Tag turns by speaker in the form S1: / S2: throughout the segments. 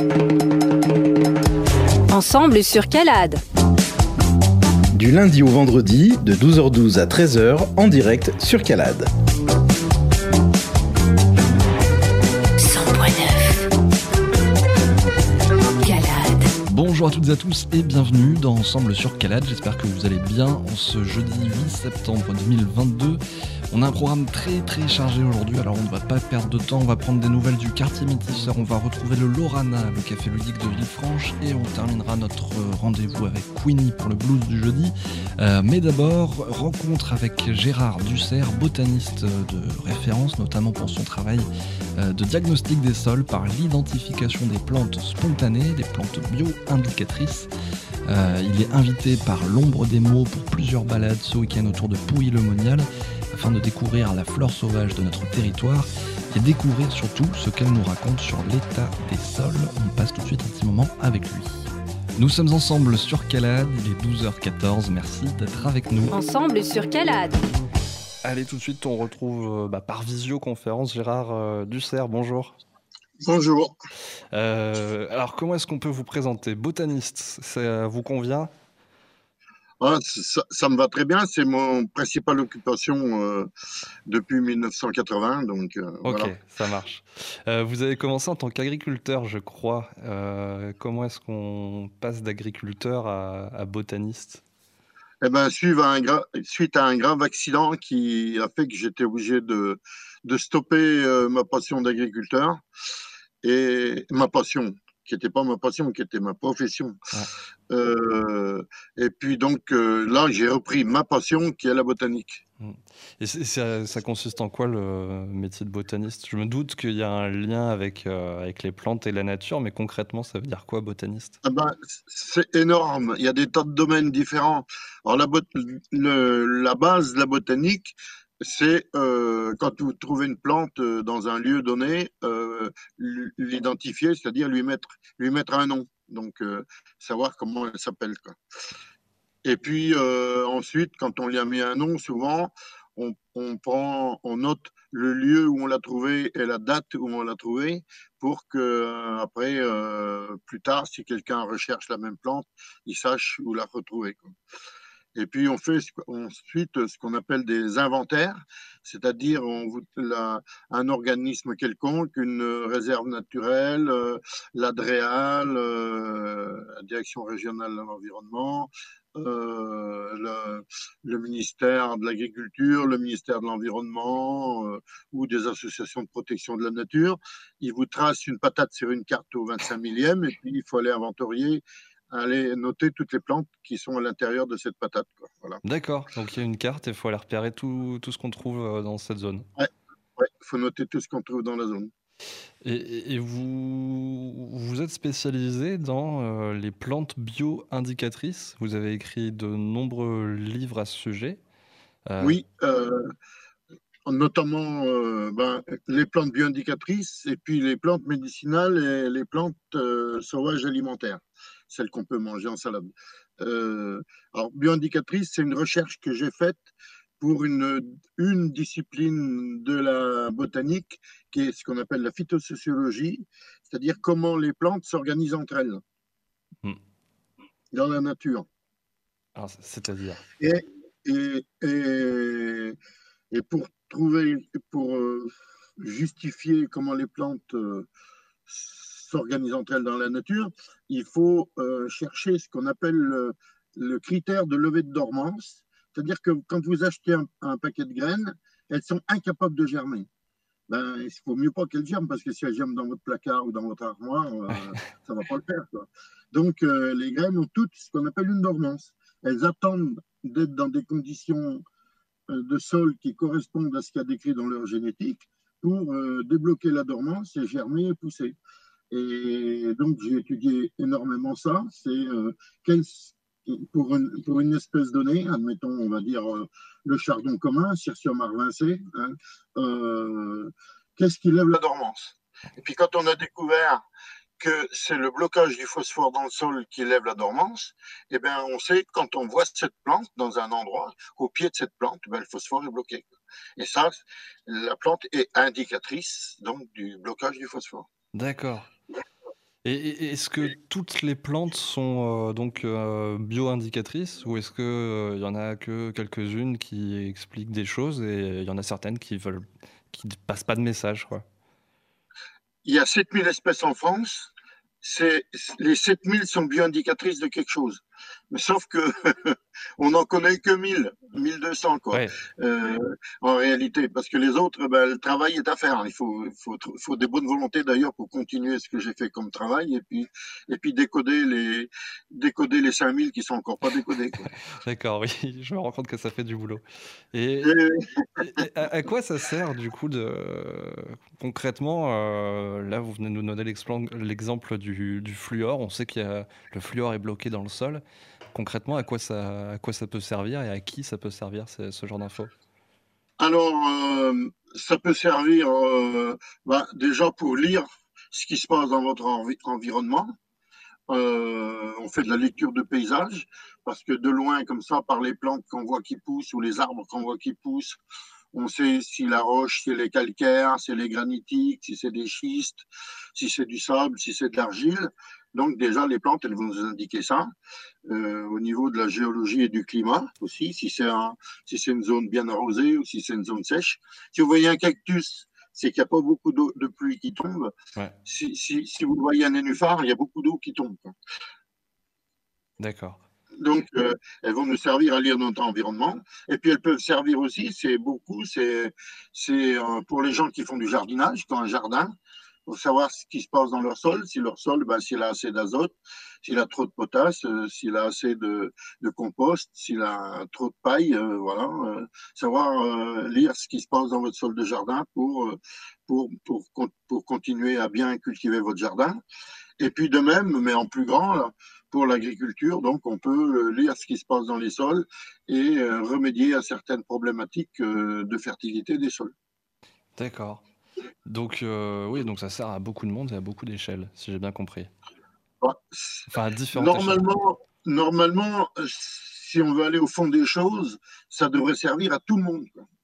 S1: Ensemble sur Calade.
S2: Du lundi au vendredi, de 12h12 à 13h, en direct sur Calade.
S1: 100.9 Calade.
S3: Bonjour à toutes et à tous et bienvenue dans Ensemble sur Calade. J'espère que vous allez bien en ce jeudi 8 septembre 2022. On a un programme très chargé aujourd'hui, alors on ne va pas perdre de temps, on va prendre des nouvelles du quartier métisseur, on va retrouver le Lorana, le café ludique de Villefranche, et on terminera notre rendez-vous avec Queenie pour le blues du jeudi. Mais d'abord, rencontre avec Gérard Dussert, botaniste de référence, notamment pour son travail de diagnostic des sols par l'identification des plantes spontanées, des plantes bio-indicatrices. Il est invité par l'Ombre des Mots pour plusieurs balades ce week-end autour de Pouilly-le-Monial, afin de découvrir la flore sauvage de notre territoire et découvrir surtout ce qu'elle nous raconte sur l'état des sols. On passe tout de suite un petit moment avec lui. Nous sommes ensemble sur Calade, il est 12h14, merci d'être avec nous.
S1: Ensemble sur Calade.
S3: Allez, tout de suite on retrouve par visioconférence Gérard Dussert, bonjour.
S4: Bonjour.
S3: Alors comment est-ce qu'on peut vous présenter ? Botaniste, ça vous convient ?
S4: Ça me va très bien, c'est mon principale occupation depuis 1980, donc
S3: Ok,
S4: voilà.
S3: ça marche. Vous avez commencé en tant qu'agriculteur, je crois. Comment est-ce qu'on passe d'agriculteur à botaniste ?
S4: Eh ben, suite à un grave accident qui a fait que j'étais obligé de stopper ma passion d'agriculteur et ma passion, qui n'était pas ma passion, qui était ma profession.
S3: Ouais.
S4: Et puis donc là, j'ai repris ma passion, qui est la botanique.
S3: Et ça consiste en quoi le métier de botaniste ? Je me doute qu'il y a un lien avec les plantes et la nature, mais concrètement, ça veut dire quoi, botaniste ?
S4: Ah ben, c'est énorme. Il y a des tas de domaines différents. Alors la base de la botanique, c'est quand vous trouvez une plante dans un lieu donné, l'identifier, c'est-à-dire lui mettre un nom. Donc savoir comment elle s'appelle, quoi. Et puis ensuite, quand on lui a mis un nom, souvent, on note le lieu où on l'a trouvé et la date où on l'a trouvé pour que après, plus tard, si quelqu'un recherche la même plante, il sache où la retrouver, quoi. Et puis on fait ensuite ce qu'on appelle des inventaires, c'est-à-dire un organisme quelconque, une réserve naturelle, l'ADREAL, la Direction régionale de l'environnement, le ministère de l'Agriculture, le ministère de l'Environnement ou des associations de protection de la nature. Ils vous tracent une patate sur une carte au 25 millième et puis il faut aller inventorier, aller noter toutes les plantes qui sont à l'intérieur de cette patate, quoi. Voilà.
S3: D'accord, donc il y a une carte et il faut aller repérer tout ce qu'on trouve dans cette zone.
S4: Ouais, il faut noter tout ce qu'on trouve dans la zone.
S3: Et vous êtes spécialisé dans les plantes bio-indicatrices. Vous avez écrit de nombreux livres à ce sujet.
S4: Oui, notamment les plantes bioindicatrices et puis les plantes médicinales et les plantes sauvages alimentaires, celles qu'on peut manger en salade. Alors, bioindicatrice, c'est une recherche que j'ai faite pour une discipline de la botanique qui est ce qu'on appelle la phytosociologie, c'est-à-dire comment les plantes s'organisent entre elles dans la nature.
S3: Alors, c'est-à-dire ?
S4: Et pour justifier comment les plantes s'organisent entre elles dans la nature, il faut chercher ce qu'on appelle le critère de levée de dormance. C'est-à-dire que quand vous achetez un paquet de graines, elles sont incapables de germer. Ben, il ne faut mieux pas qu'elles germent, parce que si elles germent dans votre placard ou dans votre armoire, ça ne va pas le faire, quoi. Donc, les graines ont toutes ce qu'on appelle une dormance. Elles attendent d'être dans des conditions de sol qui correspondent à ce qu'il y a décrit dans leur génétique pour débloquer la dormance et germer et pousser. Et donc, j'ai étudié énormément ça. C'est pour une espèce donnée, admettons, on va dire le chardon commun, Cirsium arvincé, hein, qu'est-ce qui lève la dormance? Et puis, quand on a découvert que c'est le blocage du phosphore dans le sol qui lève la dormance, eh bien, on sait, quand on voit cette plante dans un endroit, au pied de cette plante, ben, le phosphore est bloqué. Et ça, la plante est indicatrice donc du blocage du phosphore.
S3: D'accord. Est-ce que toutes les plantes sont donc bio-indicatrices ou est-ce que il y en a que quelques-unes qui expliquent des choses et il y en a certaines qui ne passent pas de message, quoi?
S4: Il y a 7000 espèces en France. Les 7000 sont bio-indicatrices de quelque chose. Mais sauf que on n'en connaît que 1200 quoi.
S3: Ouais,
S4: Euh, En réalité, parce que les autres, ben, le travail est à faire. Il faut des bonnes volontés d'ailleurs pour continuer ce que j'ai fait comme travail et puis décoder les 5000 qui sont encore pas décodés, quoi.
S3: d'accord, oui, je me rends compte que ça fait du boulot. Et,
S4: Et
S3: et à quoi ça sert du coup de concrètement, là vous venez de nous donner l'exemple du fluor, on sait le fluor est bloqué dans le sol. Concrètement, à quoi ça peut servir et à qui ça peut servir ce genre d'infos?
S4: alors, ça peut servir déjà pour lire ce qui se passe dans votre environnement. On fait de la lecture de paysage parce que de loin, comme ça, par les plantes qu'on voit qui poussent ou les arbres qu'on voit qui poussent, on sait si la roche, c'est les calcaires, c'est les granitiques, si c'est des schistes, si c'est du sable, si c'est de l'argile. Donc déjà, les plantes, elles vont nous indiquer ça. Au niveau de la géologie et du climat aussi, si c'est une zone bien arrosée ou si c'est une zone sèche. Si vous voyez un cactus, c'est qu'il n'y a pas beaucoup d'eau, de pluie qui tombe.
S3: Ouais,
S4: Si vous voyez un nénuphar, il y a beaucoup d'eau qui tombe.
S3: d'accord.
S4: Donc, elles vont nous servir à lire notre environnement. Et puis, elles peuvent servir aussi, c'est pour les gens qui font du jardinage, qui ont un jardin, pour savoir ce qui se passe dans leur sol. Si leur sol, ben, s'il a assez d'azote, s'il a trop de potasse, s'il a assez de compost, s'il a trop de paille, voilà. Savoir lire ce qui se passe dans votre sol de jardin pour continuer à bien cultiver votre jardin. Et puis de même, mais en plus grand, pour l'agriculture, donc on peut lire ce qui se passe dans les sols et remédier à certaines problématiques de fertilité des sols.
S3: D'accord. Donc, oui, donc ça sert à beaucoup de monde et à beaucoup d'échelles, si j'ai bien compris.
S4: Bah,
S3: Enfin, à différentes échelles.
S4: normalement, si on veut aller au fond des choses, ça devrait servir à tout le monde, quoi.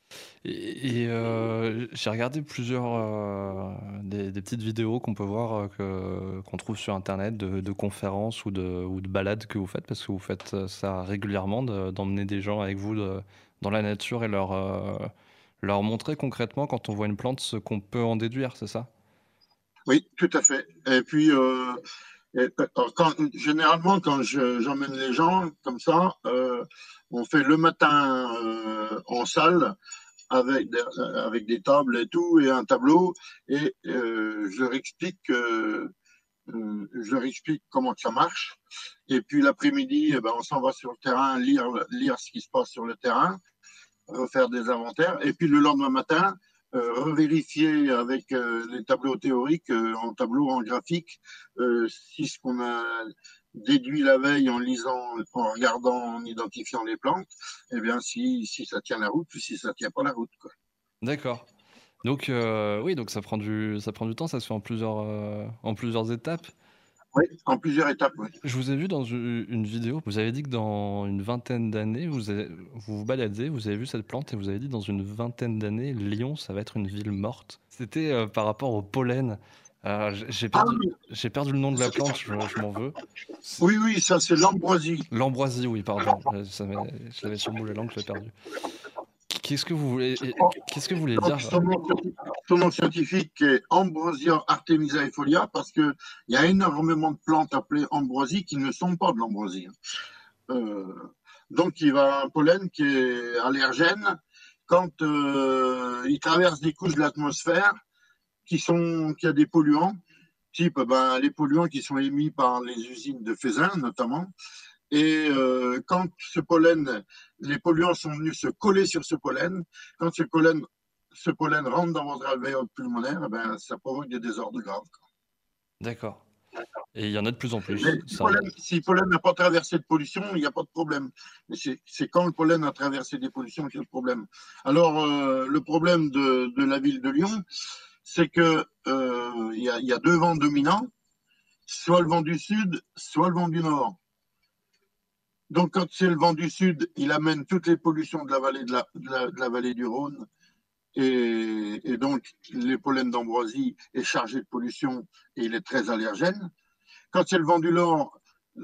S3: J'ai regardé plusieurs des petites vidéos qu'on peut voir, qu'on trouve sur internet de conférences ou de balades que vous faites, parce que vous faites ça régulièrement, d'emmener des gens avec vous dans la nature et leur montrer concrètement quand on voit une plante ce qu'on peut en déduire, c'est ça?
S4: Oui, tout à fait. Et puis, généralement, quand j'emmène les gens comme ça, on fait le matin en salle avec des tables et tout, et un tableau, et je leur explique comment ça marche. Et puis l'après-midi, eh ben, on s'en va sur le terrain, lire ce qui se passe sur le terrain, refaire des inventaires. Et puis le lendemain matin, revérifier avec les tableaux théoriques, en tableau, en graphique, si ce qu'on a déduit la veille en lisant, en regardant, en identifiant les plantes, eh bien, si ça tient la route ou si ça tient pas la route, quoi.
S3: D'accord. Donc, oui, donc ça prend du temps, ça se fait en plusieurs étapes.
S4: Oui, en plusieurs étapes, oui.
S3: Je vous ai vu dans une vidéo, vous avez dit que dans une vingtaine d'années, vous vous baladez, vous avez vu cette plante et vous avez dit dans une vingtaine d'années, Lyon, ça va être une ville morte. C'était par rapport au pollen.
S4: Ah oui,
S3: J'ai perdu le nom de la plante, je m'en veux. C'est-
S4: oui, oui, ça c'est l'ambroisie.
S3: L'ambroisie, oui, pardon. Je l'avais sur le bout de la langue, je l'ai perdu. Qu'est-ce que vous voulez
S4: Donc,
S3: dire?
S4: son nom scientifique est Ambrosia artemisiae parce qu'il y a énormément de plantes appelées ambroisie qui ne sont pas de l'ambroisie. Euh, donc, il va un pollen qui est allergène quand il traverse des couches de l'atmosphère qui a des polluants, type les polluants qui sont émis par les usines de Faisin notamment. Et quand les polluants sont venus se coller sur ce pollen, quand ce pollen rentre dans votre alvéole pulmonaire, eh ben, ça provoque des désordres graves.
S3: D'accord. Et il y en a de plus en
S4: Mais
S3: plus.
S4: si le pollen n'a pas traversé de pollution, il n'y a pas de problème. Mais c'est quand le pollen a traversé des pollutions qu'il y a le problème. Alors, le problème de la ville de Lyon, c'est que il y a deux vents dominants, soit le vent du sud, soit le vent du nord. Donc, quand c'est le vent du sud, il amène toutes les pollutions de la vallée de la vallée du Rhône Et donc les pollens d'ambroisie est chargé de pollution et il est très allergène. Quand c'est le vent du Nord,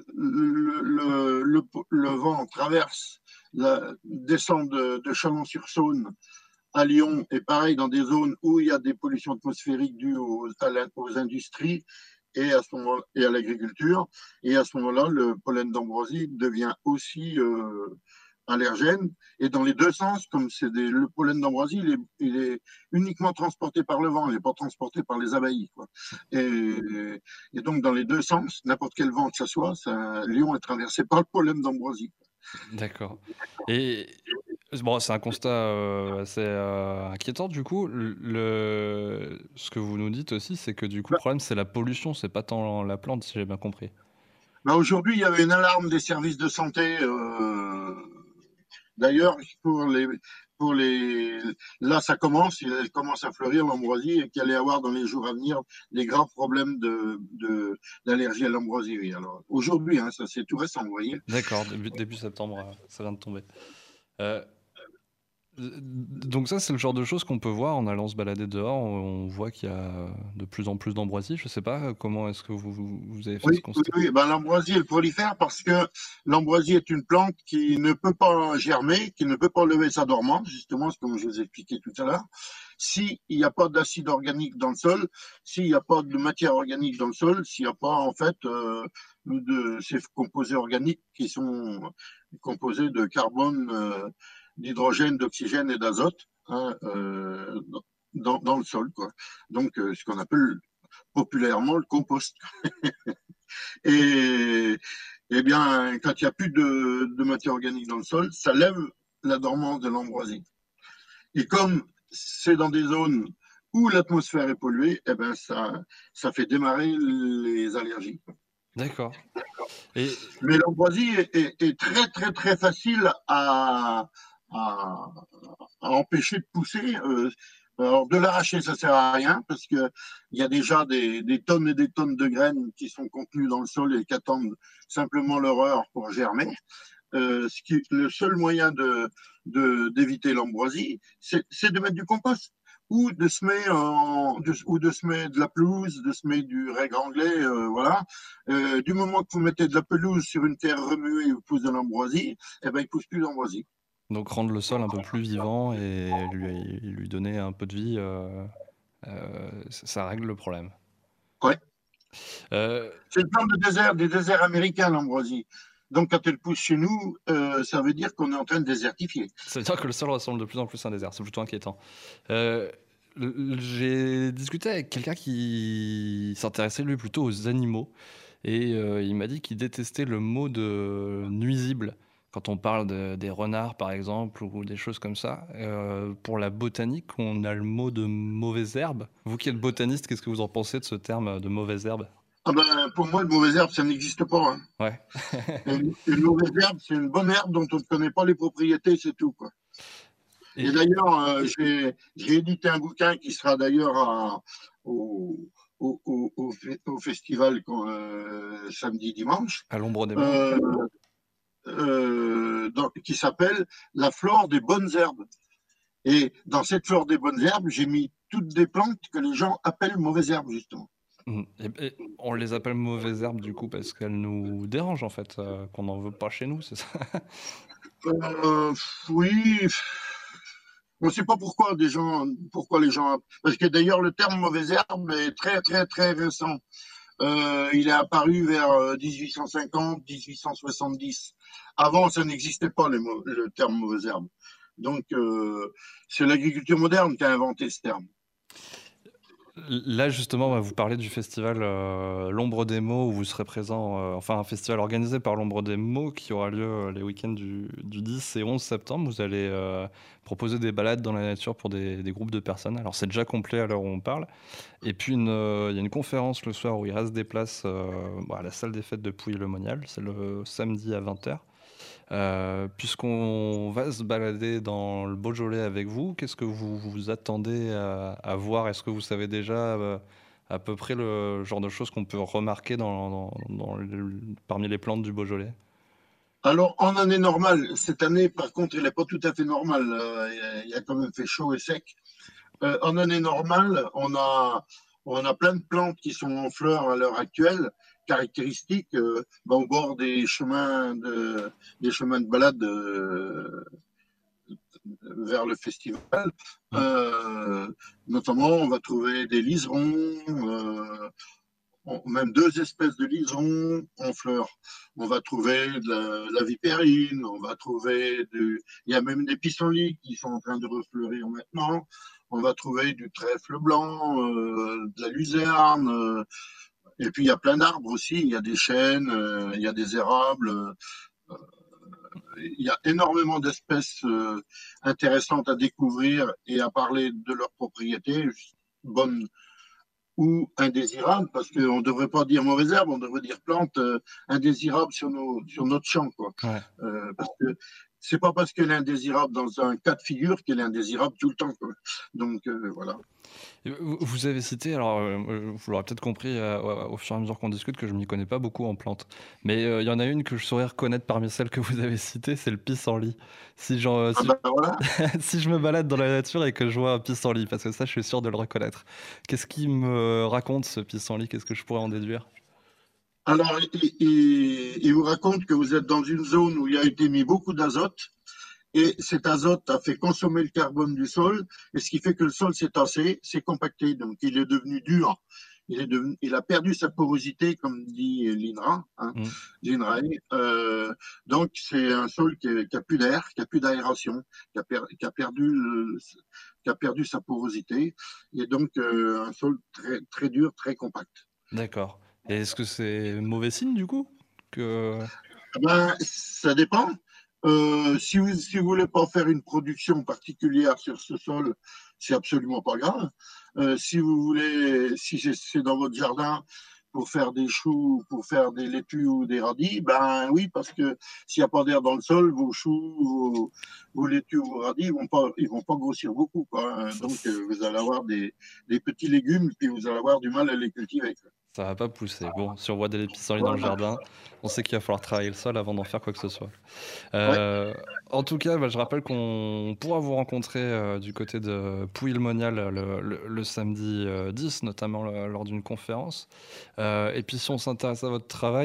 S4: le vent traverse, descend de Chalon-sur-Saône à Lyon, et pareil dans des zones où il y a des pollutions atmosphériques dues aux industries et à l'agriculture. Et à ce moment-là, le pollen d'ambroisie devient aussi allergène. Et dans les deux sens, comme le pollen d'ambroisie, il est uniquement transporté par le vent, il n'est pas transporté par les abeilles, quoi. Et donc, dans les deux sens, n'importe quel vent que ce soit, Lyon est traversé par le pollen d'ambroisie.
S3: D'accord. Et bon, c'est un constat assez inquiétant du coup. Ce que vous nous dites aussi, c'est que du coup, le problème, c'est la pollution, c'est pas tant la plante, si j'ai bien compris.
S4: Ben aujourd'hui, il y avait une alarme des services de santé. D'ailleurs, là, elle commence à fleurir l'ambroisie et qu'il allait y avoir dans les jours à venir des graves problèmes d'allergie à l'ambroisie. Oui. Alors aujourd'hui, hein, ça c'est tout récent, vous voyez.
S3: D'accord, début septembre, ça vient de tomber. Donc ça, c'est le genre de choses qu'on peut voir en allant se balader dehors. On voit qu'il y a de plus en plus d'ambroisie. Je sais pas comment est-ce que vous avez fait ce constat.
S4: Oui. Ben, l'ambroisie, elle prolifère parce que l'ambroisie est une plante qui ne peut pas germer, qui ne peut pas lever sa dormance, justement, comme je vous ai expliqué tout à l'heure. S'il n'y a pas d'acide organique dans le sol, s'il n'y a pas de matière organique dans le sol, s'il n'y a pas, en fait, de ces composés organiques qui sont composés de carbone, d'hydrogène, d'oxygène et d'azote, hein, dans le sol, quoi. Donc, ce qu'on appelle populairement le compost. Et bien, quand il n'y a plus de matière organique dans le sol, ça lève la dormance de l'ambroisie. Et comme c'est dans des zones où l'atmosphère est polluée, eh ben ça fait démarrer les allergies.
S3: D'accord.
S4: Mais l'ambroisie est très très très facile à empêcher de pousser. Alors, de l'arracher, ça sert à rien parce que il y a déjà des tonnes et des tonnes de graines qui sont contenues dans le sol et qui attendent simplement leur heure pour germer. Le seul moyen d'éviter l'ambroisie, c'est de mettre du compost ou de semer de la pelouse, de semer du raigle anglais, voilà. Du moment que vous mettez de la pelouse sur une terre remuée où pousse de l'ambroisie, eh ben il pousse plus d'ambroisie.
S3: Donc rendre le sol un peu plus vivant et lui donner un peu de vie, ça règle le problème.
S4: Ouais. C'est le plan des déserts américains, l'ambroisie. Donc quand elle pousse chez nous, ça veut dire qu'on est en train de désertifier.
S3: Ça veut dire que le sol ressemble de plus en plus à un désert, c'est plutôt inquiétant. J'ai discuté avec quelqu'un qui s'intéressait lui plutôt aux animaux et il m'a dit qu'il détestait le mot de nuisible. Quand on parle des renards, par exemple, ou des choses comme ça, pour la botanique, on a le mot de mauvaise herbe. Vous qui êtes botaniste, qu'est-ce que vous en pensez de ce terme de mauvaise herbe ?
S4: Ah ben, pour moi, une mauvaise herbe, ça n'existe pas. Hein.
S3: Ouais.
S4: une mauvaise herbe, c'est une bonne herbe dont on ne connaît pas les propriétés, c'est tout, quoi. Et d'ailleurs, j'ai édité un bouquin qui sera d'ailleurs au festival samedi, dimanche.
S3: À l'ombre des mots.
S4: Qui s'appelle La flore des bonnes herbes. Et dans cette flore des bonnes herbes, j'ai mis toutes des plantes que les gens appellent mauvaises herbes, justement.
S3: Et on les appelle mauvaises herbes du coup parce qu'elles nous dérangent en fait, qu'on n'en veut pas chez nous, c'est ça?
S4: Oui. On ne sait pas pourquoi les gens. Parce que d'ailleurs, le terme mauvaise herbe est très, très, très récent. Il est apparu vers 1850, 1870. Avant, ça n'existait pas le terme mauvaise herbe. Donc, c'est l'agriculture moderne qui a inventé ce terme.
S3: Là, justement, on va vous parler du festival L'Ombre des Mots, où vous serez présent, enfin un festival organisé par L'Ombre des Mots qui aura lieu les week-ends du 10 et 11 septembre. Vous allez proposer des balades dans la nature pour des groupes de personnes. Alors, c'est déjà complet à l'heure où on parle. Et puis, il y a une conférence le soir où il reste des places à la salle des fêtes de Pouilly-le-Monial. C'est le samedi à 20h. Puisqu'on va se balader dans le Beaujolais avec vous, qu'est-ce que vous vous attendez à voir? Est-ce que vous savez déjà à peu près le genre de choses qu'on peut remarquer parmi les plantes du Beaujolais?
S4: Alors, en année normale, cette année, par contre, elle n'est pas tout à fait normale. Il a quand même fait chaud et sec. En année normale, on a plein de plantes qui sont en fleurs à l'heure actuelle, caractéristiques au bord des chemins de balade vers le festival. Notamment, on va trouver des liserons, même 2 espèces de liserons en fleurs. On va trouver de la vipérine, il y a même des pissenlits qui sont en train de refleurir maintenant. On va trouver du trèfle blanc, de la luzerne, et puis il y a plein d'arbres aussi. Il y a des chênes, il y a des érables. Il y a énormément d'espèces intéressantes à découvrir et à parler de leurs propriétés, bonnes ou indésirables, parce qu'on ne devrait pas dire mauvaise herbe, on devrait dire plante indésirable sur notre champ, quoi.
S3: Ouais.
S4: Parce que c'est pas parce qu'elle est indésirable dans un cas de figure qu'elle est indésirable tout le temps, quoi. Donc voilà.
S3: Vous avez cité, alors vous l'aurez peut-être compris au fur et à mesure qu'on discute, que je ne m'y connais pas beaucoup en plantes. Mais il y en a une que je saurais reconnaître parmi celles que vous avez citées, c'est le pissenlit.
S4: Voilà.
S3: Si je me balade dans la nature et que je vois un pissenlit, parce que ça, je suis sûr de le reconnaître. Qu'est-ce qui me raconte ce pissenlit? Qu'est-ce que je pourrais en déduire?
S4: Alors, il vous raconte que vous êtes dans une zone où il a été mis beaucoup d'azote, et cet azote a fait consommer le carbone du sol, et ce qui fait que le sol s'est tassé, s'est compacté, donc il est devenu dur. Il a perdu sa porosité, comme dit l'INRA, l'INRAE. Donc c'est un sol qui a plus d'air, qui a plus d'aération, qui a perdu sa porosité, et donc un sol très, très dur, très compact.
S3: D'accord. Et est-ce que c'est mauvais signe du coup que...
S4: Ça dépend. Si vous voulez pas faire une production particulière sur ce sol, c'est absolument pas grave. Si c'est dans votre jardin pour faire des choux, pour faire des laitues ou des radis, ben oui, parce que s'il n'y a pas d'air dans le sol, vos choux, vos laitues ou vos radis, ils vont pas grossir beaucoup, quoi. Donc vous allez avoir des petits légumes, puis vous allez avoir du mal à les cultiver, quoi.
S3: Ça va pas pousser. Bon, si on voit des pissenlits dans le jardin, on sait qu'il va falloir travailler le sol avant d'en faire quoi que ce soit. En tout cas, je rappelle qu'on pourra vous rencontrer du côté de Pouilly-le-Monial le samedi 10, notamment lors d'une conférence. Et puis si on s'intéresse à votre travail,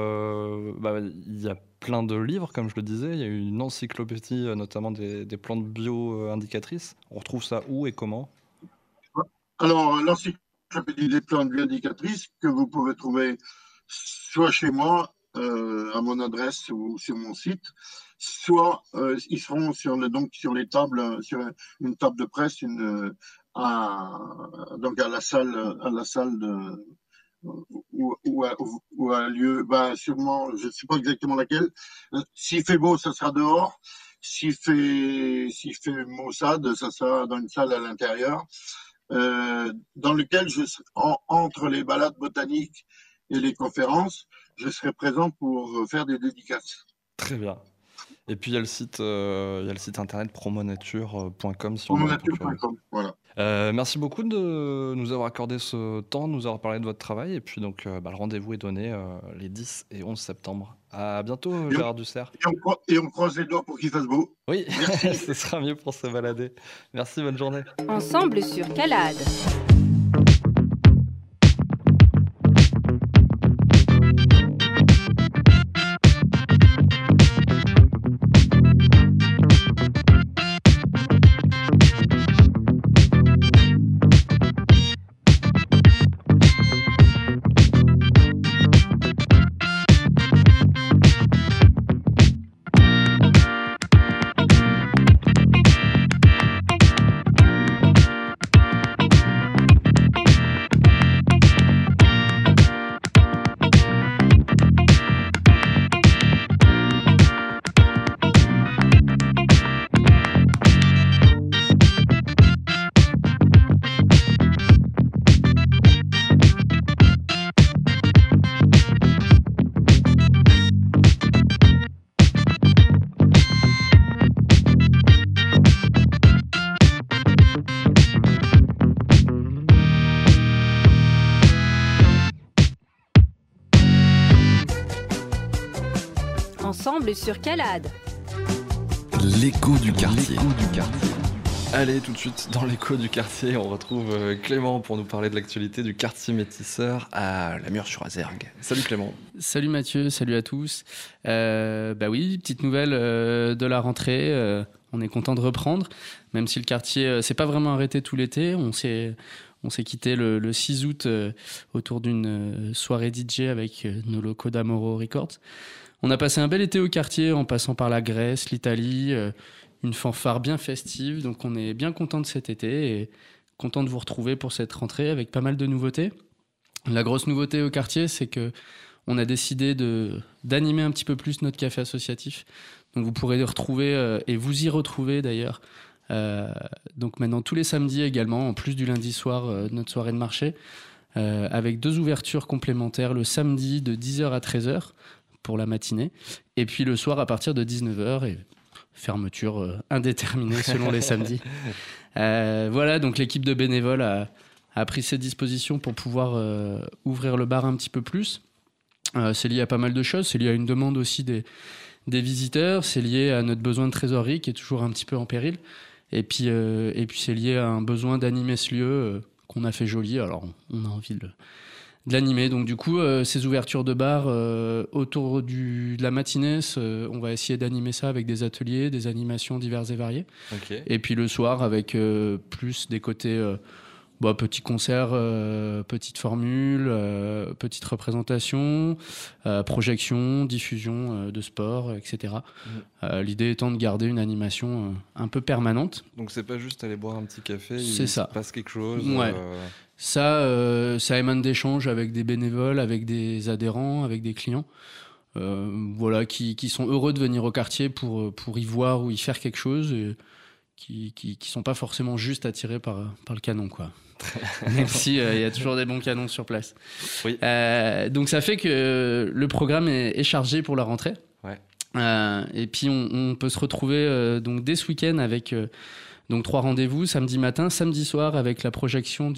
S3: il y a plein de livres, comme je le disais. Il y a une encyclopédie, notamment des plantes bio-indicatrices. On retrouve ça où et comment?
S4: Alors, l'encyclopédie des plantes bio-indicatrices que vous pouvez trouver soit chez moi, à mon adresse ou sur mon site, soit ils seront sur les tables, sur une table de presse, donc à la salle ou à un lieu, sûrement, je ne sais pas exactement laquelle. S'il fait beau, ça sera dehors. S'il fait maussade, ça sera dans une salle à l'intérieur. Dans lequel entre les balades botaniques et les conférences, je serai présent pour faire des dédicaces.
S3: Très bien. Et puis il y a le site internet promonature.com si on
S4: promonature.com, voilà.
S3: Merci beaucoup de nous avoir accordé ce temps, de nous avoir parlé de votre travail. Et puis donc le rendez-vous est donné les 10 et 11 septembre. À bientôt, Gérard Dussert.
S4: Et on croise les doigts pour qu'il fasse beau.
S3: Oui, ce sera mieux pour se balader. Merci, bonne journée.
S1: Ensemble sur Calade. Ensemble sur Calade.
S3: L'écho du quartier. Allez, tout de suite dans l'écho du quartier, on retrouve Clément pour nous parler de l'actualité du quartier métisseur à la Mûre-sur-Azergue. Salut Clément.
S5: Salut Mathieu, salut à tous. Oui, petite nouvelle de la rentrée. On est content de reprendre, même si le quartier s'est pas vraiment arrêté tout l'été. On s'est quitté le 6 août autour d'une soirée DJ avec nos locaux d'Amoro Records. On a passé un bel été au quartier en passant par la Grèce, l'Italie, une fanfare bien festive. Donc on est bien content de cet été et content de vous retrouver pour cette rentrée avec pas mal de nouveautés. La grosse nouveauté au quartier, c'est que on a décidé d'animer un petit peu plus notre café associatif. Donc vous pourrez retrouver, et vous y retrouver d'ailleurs, donc maintenant tous les samedis également, en plus du lundi soir, notre soirée de marché, avec 2 ouvertures complémentaires, le samedi de 10h à 13h pour la matinée, et puis le soir à partir de 19h, et fermeture indéterminée selon les samedis. Voilà, donc l'équipe de bénévoles a pris ses dispositions pour pouvoir ouvrir le bar un petit peu plus. C'est lié à pas mal de choses, c'est lié à une demande aussi des visiteurs, c'est lié à notre besoin de trésorerie qui est toujours un petit peu en péril, et puis c'est lié à un besoin d'animer ce lieu qu'on a fait joli, alors on a envie de l'animer. Donc du coup, ces ouvertures de bar autour de la matinée, on va essayer d'animer ça avec des ateliers, des animations diverses et variées.
S3: Okay.
S5: Et puis le soir avec plus des côtés petits concerts, petites formules, petites représentations, projections, diffusion de sport, etc. L'idée étant de garder une animation un peu permanente.
S3: Donc c'est pas juste aller boire un petit café,
S5: il se
S3: passe quelque chose.
S5: Ouais. Ça émane d'échanges avec des bénévoles, avec des adhérents, avec des clients. Qui sont heureux de venir au quartier pour y voir ou y faire quelque chose, et qui sont pas forcément juste attirés par le canon, quoi. Même si y a toujours des bons canons sur place.
S3: Oui.
S5: Donc ça fait que le programme est chargé pour la rentrée.
S3: Ouais.
S5: Et puis on peut se retrouver donc dès ce week-end avec donc 3 rendez-vous, samedi matin, samedi soir, avec la diffusion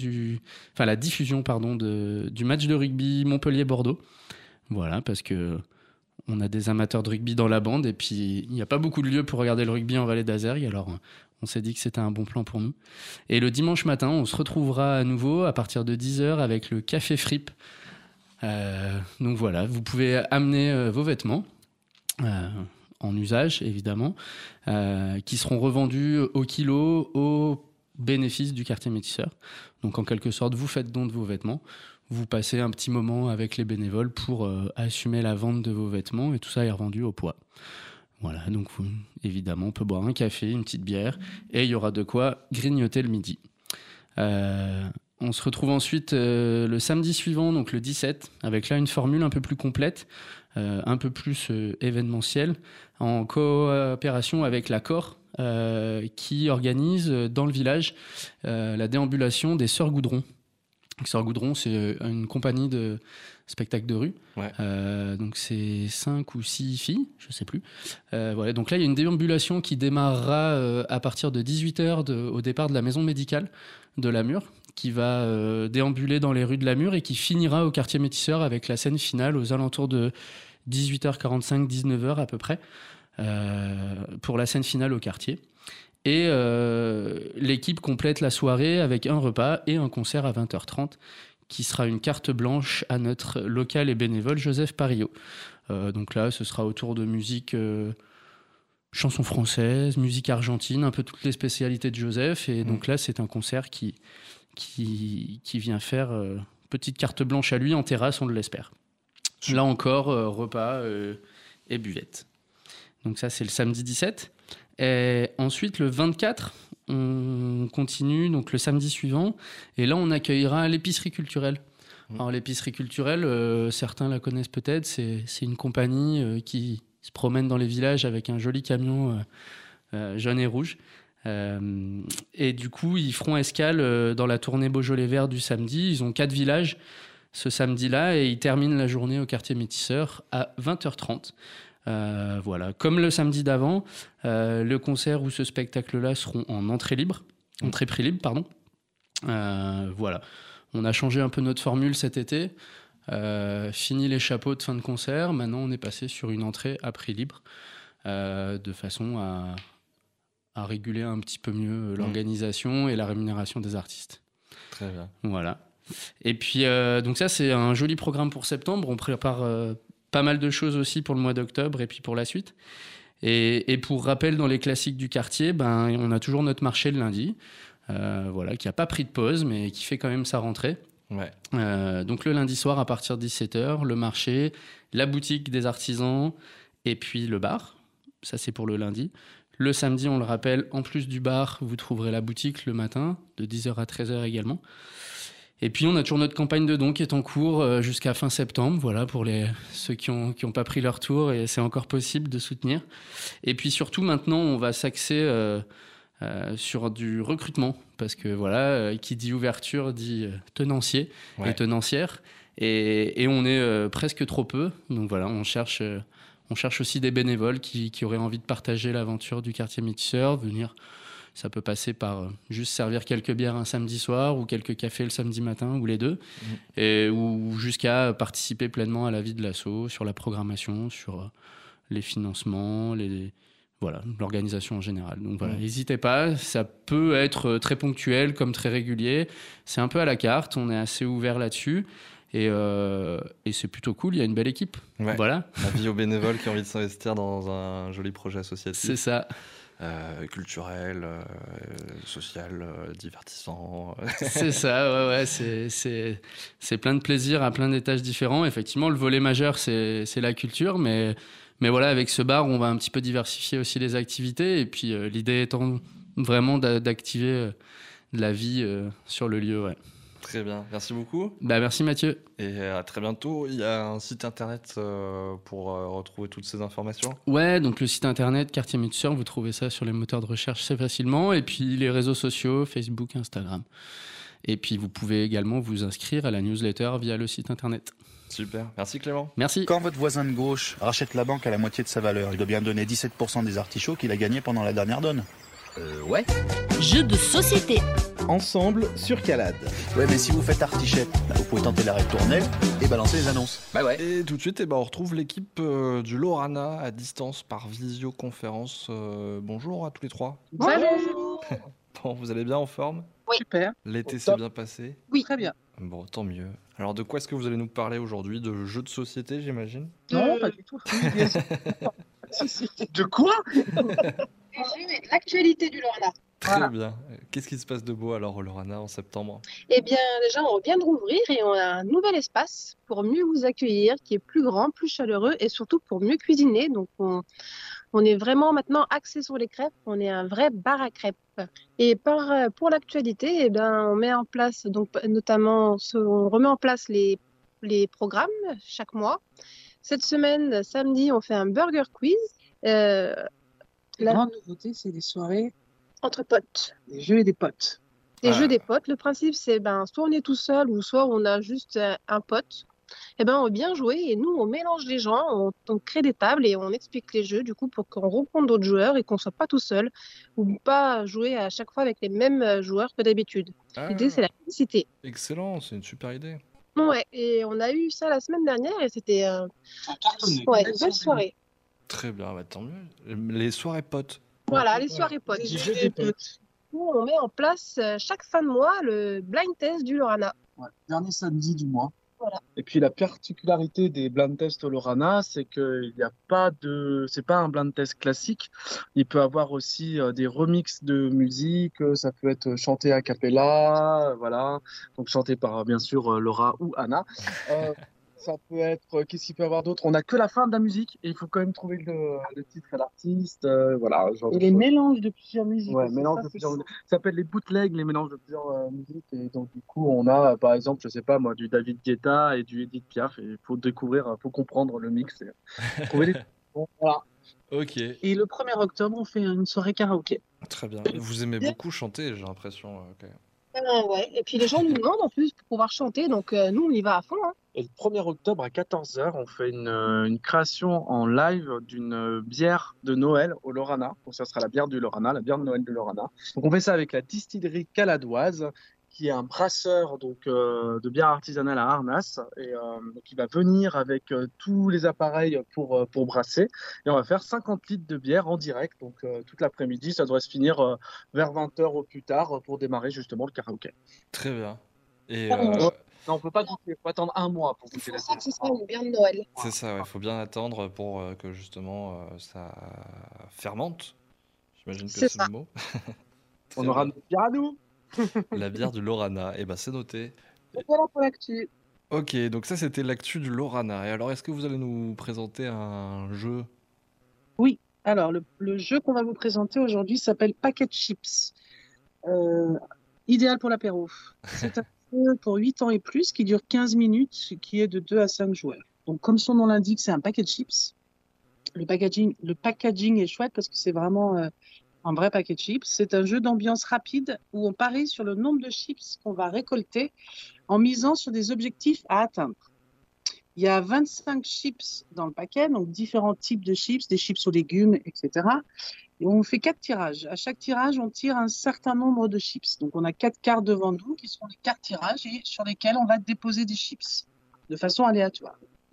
S5: du match de rugby Montpellier-Bordeaux. Voilà, parce que on a des amateurs de rugby dans la bande, et puis il n'y a pas beaucoup de lieux pour regarder le rugby en Vallée d'Azergue, alors on s'est dit que c'était un bon plan pour nous. Et le dimanche matin, on se retrouvera à nouveau à partir de 10h avec le Café Fripe. Donc voilà, vous pouvez amener vos vêtements en usage, évidemment, qui seront revendus au kilo au bénéfice du quartier métisseur. Donc en quelque sorte, vous faites don de vos vêtements. Vous passez un petit moment avec les bénévoles pour assumer la vente de vos vêtements, et tout ça est revendu au poids. Voilà, donc évidemment, on peut boire un café, une petite bière, et il y aura de quoi grignoter le midi. On se retrouve ensuite le samedi suivant, donc le 17, avec là une formule un peu plus complète, un peu plus événementielle, en coopération avec l'Accord, qui organise dans le village la déambulation des Sœurs Goudron. Sœurs Goudron, c'est une compagnie de spectacles de rue. Ouais. Donc c'est 5 ou 6 filles, je sais plus. Voilà. Donc là, il y a une déambulation qui démarrera à partir de 18h au départ de la maison médicale de la Mûre, qui va déambuler dans les rues de la Mûre et qui finira au quartier métisseur avec la scène finale aux alentours de 18h45, 19h à peu près, pour la scène finale au quartier. Et l'équipe complète la soirée avec un repas et un concert à 20h30 qui sera une carte blanche à notre local et bénévole Joseph Parillot. Donc là, ce sera autour de musique, chansons françaises, musique argentine, un peu toutes les spécialités de Joseph. Et donc là, c'est un concert qui vient faire petite carte blanche à lui en terrasse, on l'espère. Là encore, repas et buvette. Donc ça, c'est le samedi 17. Et ensuite, le 24, on continue, donc le samedi suivant, et là, on accueillera l'épicerie culturelle. Alors, l'épicerie culturelle, certains la connaissent peut-être, c'est une compagnie qui se promène dans les villages avec un joli camion jaune et rouge. Et du coup, ils feront escale dans la tournée Beaujolais Vert du samedi. Ils ont 4 villages ce samedi-là, et ils terminent la journée au quartier métisseur à 20h30. Voilà. Comme le samedi d'avant, le concert ou ce spectacle-là seront en entrée prix libre, pardon. Voilà. On a changé un peu notre formule cet été. Fini les chapeaux de fin de concert, maintenant on est passé sur une entrée à prix libre, de façon à réguler un petit peu mieux l'organisation et la rémunération des artistes.
S3: Très bien.
S5: Voilà. Et puis, donc ça, c'est un joli programme pour septembre. On prépare pas mal de choses aussi pour le mois d'octobre et puis pour la suite. Et pour rappel, dans les classiques du quartier, on a toujours notre marché le lundi, qui n'a pas pris de pause, mais qui fait quand même sa rentrée.
S3: Ouais.
S5: Donc le lundi soir, à partir de 17h, le marché, la boutique des artisans et puis le bar. Ça, c'est pour le lundi. Le samedi, on le rappelle, en plus du bar, vous trouverez la boutique le matin, de 10h à 13h également. Et puis, on a toujours notre campagne de dons qui est en cours jusqu'à fin septembre, voilà, pour ceux qui ont pas pris leur tour, et c'est encore possible de soutenir. Et puis surtout, maintenant, on va s'axer sur du recrutement, parce que voilà, qui dit ouverture dit tenancier et tenancière, et on est presque trop peu. Donc voilà, on cherche aussi des bénévoles qui auraient envie de partager l'aventure du quartier métisseur, venir. Ça peut passer par juste servir quelques bières un samedi soir ou quelques cafés le samedi matin, ou les deux, ou jusqu'à participer pleinement à la vie de l'asso, sur la programmation, sur les financements, l'organisation en général. Donc voilà, n'hésitez pas, ça peut être très ponctuel comme très régulier. C'est un peu à la carte, on est assez ouvert là-dessus. Et c'est plutôt cool, il y a une belle équipe.
S3: Ouais.
S5: Voilà.
S3: Avis aux bénévoles qui ont envie de s'investir dans un joli projet associatif.
S5: C'est ça.
S3: Culturel, social, divertissant.
S5: C'est ça, ouais, c'est plein de plaisir à plein d'étages différents. Effectivement, le volet majeur, c'est la culture, mais voilà, avec ce bar, on va un petit peu diversifier aussi les activités, et puis l'idée étant vraiment d'activer de la vie sur le lieu, ouais.
S3: Très bien, merci beaucoup.
S5: Merci Mathieu.
S3: Et à très bientôt. Il y a un site internet pour retrouver toutes ces informations.
S5: Ouais, donc le site internet Quartier Métisseur, vous trouvez ça sur les moteurs de recherche assez facilement. Et puis les réseaux sociaux, Facebook, Instagram. Et puis vous pouvez également vous inscrire à la newsletter via le site internet.
S3: Super, merci Clément.
S5: Merci.
S6: Quand votre voisin de gauche rachète la banque à la moitié de sa valeur, il doit bien donner 17% des artichauts qu'il a gagnés pendant la dernière donne.
S2: Ouais.
S1: Jeu de société.
S2: Ensemble sur Calade.
S6: Ouais, mais si vous faites artichette, vous pouvez tenter l'arrêt de tournelle et balancer les annonces.
S2: Bah ouais.
S3: Et tout de suite, on retrouve l'équipe du Lorana à distance par visioconférence. Bonjour à tous les trois.
S7: Bonjour.
S3: Bon, vous allez bien, en forme?
S7: Oui. Super.
S3: L'été s'est bien passé?
S7: Oui, très bien.
S3: Bon, tant mieux. Alors, de quoi est-ce que vous allez nous parler aujourd'hui? De jeux de société, j'imagine?
S7: Non, pas du tout. De quoi?
S8: L'actualité du Lorana.
S3: Très bien. Qu'est-ce qui se passe de beau alors au Lorana en septembre?
S8: Eh bien, déjà, on vient de rouvrir et on a un nouvel espace pour mieux vous accueillir, qui est plus grand, plus chaleureux et surtout pour mieux cuisiner. Donc, on est vraiment maintenant axé sur les crêpes. On est un vrai bar à crêpes. Et pour l'actualité, eh bien, on met en place, donc, notamment, on remet en place les programmes chaque mois. Cette semaine, samedi, on fait un burger quiz.
S7: La grande nouveauté, c'est des soirées
S8: entre potes.
S7: des jeux et des potes.
S8: Des jeux des potes. Le principe, c'est soit on est tout seul ou soit on a juste un pote. Eh ben, on va bien jouer et nous, on mélange les gens, on crée des tables et on explique les jeux du coup pour qu'on rencontre d'autres joueurs et qu'on soit pas tout seul ou pas jouer à chaque fois avec les mêmes joueurs que d'habitude. L'idée, c'est la complicité.
S3: Excellent, c'est une super idée.
S8: Ouais, et on a eu ça la semaine dernière et c'était une belle soirée.
S3: Très bien, tant mieux. Les soirées potes.
S8: Voilà, les soirées potes.
S7: Des jeux des potes.
S8: Nous, on met en place chaque fin de mois le blind test du Lorana.
S9: Ouais, dernier samedi du mois.
S8: Voilà.
S9: Et puis la particularité des blind tests au Lorana, c'est qu'il n'y a pas c'est pas un blind test classique. Il peut avoir aussi des remixes de musique. Ça peut être chanté a cappella, voilà. Donc chanté par bien sûr Laura ou Anna. Ça peut être, qu'est-ce qu'il peut y avoir d'autre? On n'a que la fin de la musique et il faut quand même trouver le titre et l'artiste. Voilà,
S7: Et les mélanges de plusieurs musiques.
S9: Ouais, mélange de plusieurs musiques. Ça s'appelle les bootlegs, les mélanges de plusieurs musiques. Et donc, du coup, on a, par exemple, je sais pas moi, du David Guetta et du Edith Piaf. Et il faut découvrir, il faut comprendre le mix et trouver les. Bon, voilà.
S3: Ok.
S7: Et le 1er octobre, on fait une soirée karaoké.
S3: Très bien. Vous aimez beaucoup chanter, j'ai l'impression.
S8: Ouais. Et puis les gens nous demandent en plus pour pouvoir chanter, donc nous on y va à fond. Hein.
S9: Et le 1er octobre à 14h, on fait une création en live d'une bière de Noël au Lorana. Donc ça sera la bière du Lorana, la bière de Noël du Lorana. Donc on fait ça avec la distillerie caladoise qui est un brasseur de bière artisanale à Arnas. Et donc, il va venir avec tous les appareils pour brasser. Et on va faire 50 litres de bière en direct. Donc, toute l'après-midi, ça devrait se finir vers 20h au plus tard pour démarrer justement le karaoké.
S3: Très bien. Et
S9: Non, on ne peut pas goûter. Il faut attendre un mois pour goûter
S8: C'est
S9: la
S8: pour ça que
S9: bière.
S8: ce sera une bière de Noël.
S3: c'est ça, il faut bien attendre pour que justement ça fermente. J'imagine que
S8: C'est
S3: c'est
S8: ça.
S3: le mot.
S9: On
S3: Très
S9: aura
S3: bien.
S9: notre bière à nous.
S3: La bière du Lorana. Eh ben, c'est noté.
S8: Voilà pour l'actu.
S3: Ok, donc ça c'était l'actu du Lorana. Et alors, est-ce que vous allez nous présenter un jeu?
S7: Oui, alors le jeu qu'on va vous présenter aujourd'hui s'appelle Packet Chips. Idéal pour l'apéro. C'est un jeu pour 8 ans et plus qui dure 15 minutes, qui est de 2 à 5 joueurs. Donc, comme son nom l'indique, c'est un packet chips. Le packaging est chouette parce que c'est vraiment un vrai paquet de chips. C'est un jeu d'ambiance rapide où on parie sur le nombre de chips qu'on va récolter en misant sur des objectifs à atteindre. Il y a 25 chips dans le paquet, donc différents types de chips, des chips aux légumes, etc. Et on fait 4 tirages. À chaque tirage, on tire un certain nombre de chips. Donc, on a 4 cartes devant nous qui sont les cartes tirages et sur lesquelles on va déposer des chips de façon aléatoire.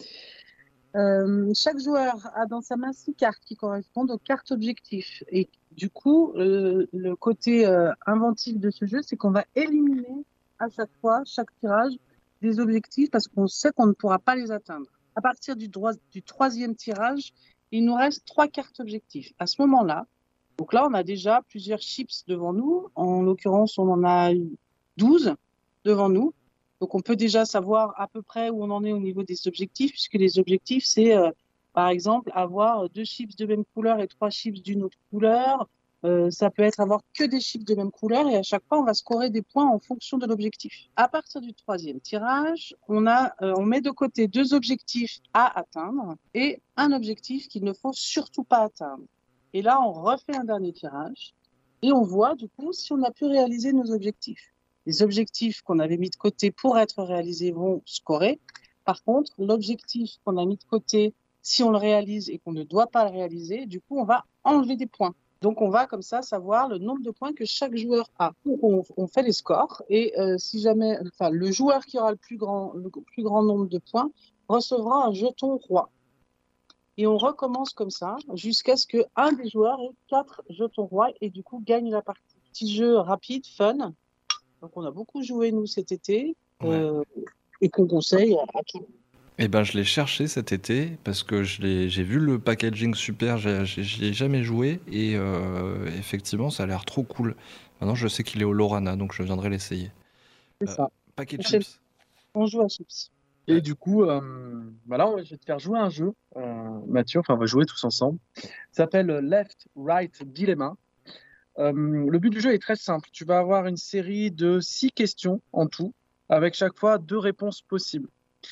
S7: Chaque joueur a dans sa main 6 cartes qui correspondent aux cartes objectifs. Et du coup, le côté inventif de ce jeu, c'est qu'on va éliminer à chaque fois, chaque tirage, des objectifs parce qu'on sait qu'on ne pourra pas les atteindre. À partir du 3e tirage, il nous reste 3 cartes objectifs. À ce moment-là, donc là, on a déjà plusieurs chips devant nous. En l'occurrence, on en a 12 devant nous. Donc, on peut déjà savoir à peu près où on en est au niveau des objectifs, puisque les objectifs, c'est, par exemple, avoir 2 chips de même couleur et 3 chips d'une autre couleur. Ça peut être avoir que des chips de même couleur et à chaque fois, on va scorer des points en fonction de l'objectif. À partir du 3e tirage, on met de côté 2 objectifs à atteindre et un objectif qu'il ne faut surtout pas atteindre. Et là, on refait un dernier tirage et on voit du coup si on a pu réaliser nos objectifs. Les objectifs qu'on avait mis de côté pour être réalisés vont scorer. Par contre, l'objectif qu'on a mis de côté, si on le réalise et qu'on ne doit pas le réaliser, du coup, on va enlever des points. Donc, on va comme ça savoir le nombre de points que chaque joueur a. Donc, on fait les scores et si jamais, le joueur qui aura le plus grand nombre de points recevra un jeton roi. Et on recommence comme ça jusqu'à ce qu'un des joueurs ait 4 jetons rois et du coup gagne la partie. Petit jeu rapide, fun. Donc, on a beaucoup joué, nous, cet été, et qu'on conseille à tout le monde.
S3: Eh ben, je l'ai cherché cet été parce que j'ai vu le packaging super, j'y ai jamais joué et effectivement, ça a l'air trop cool. Maintenant, je sais qu'il est au Lorana, donc je viendrai l'essayer.
S9: C'est ça.
S3: Packet chips.
S7: On joue à chips.
S9: Et du coup, là, je vais te faire jouer un jeu, Mathieu, on va jouer tous ensemble. Ça s'appelle Left Right Dilemma. Le but du jeu est très simple. Tu vas avoir une série de 6 questions en tout, avec chaque fois 2 réponses possibles.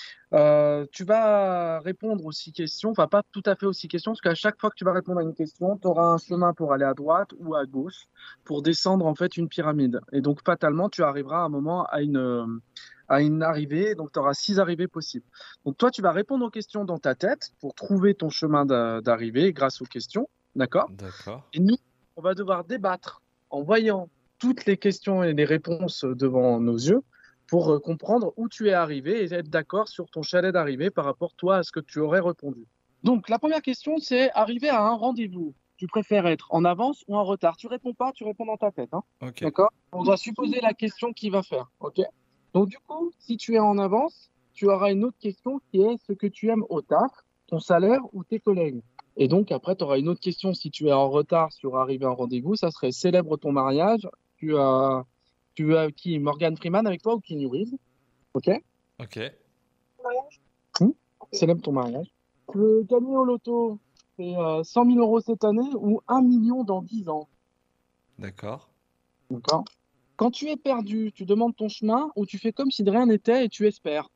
S9: Tu vas répondre aux 6 questions, enfin pas tout à fait aux 6 questions, parce qu'à chaque fois que tu vas répondre à une question, tu auras un chemin pour aller à droite ou à gauche, pour descendre en fait une pyramide. Et donc fatalement, tu arriveras à un moment à une arrivée, donc tu auras 6 arrivées possibles. Donc toi, tu vas répondre aux questions dans ta tête pour trouver ton chemin d'arrivée grâce aux questions, d'accord ?
S3: D'accord.
S9: Et nous, on va devoir débattre en voyant toutes les questions et les réponses devant nos yeux pour comprendre où tu es arrivé et être d'accord sur ton chalet d'arrivée par rapport, toi, à ce que tu aurais répondu. Donc, la première question, c'est arriver à un rendez-vous. Tu préfères être en avance ou en retard? Tu réponds pas, tu réponds dans ta tête. Hein.
S3: Okay.
S9: D'accord? On doit supposer la question qu'il va faire. Ok? Donc, du coup, si tu es en avance, tu auras une autre question qui est ce que tu aimes au taf, ton salaire ou tes collègues. Et donc, après, tu auras une autre question si tu es en retard sur arriver à un rendez-vous. Ça serait célèbre ton mariage. Tu as qui? Morgan Freeman avec toi ou Keanu Reeves? Ok?
S3: Ok.
S9: Célèbre ton mariage. Tu veux gagner au loto, c'est 100 000 euros cette année ou 1 million dans 10 ans?
S3: D'accord.
S9: D'accord. Quand tu es perdu, tu demandes ton chemin ou tu fais comme si de rien n'était et tu espères?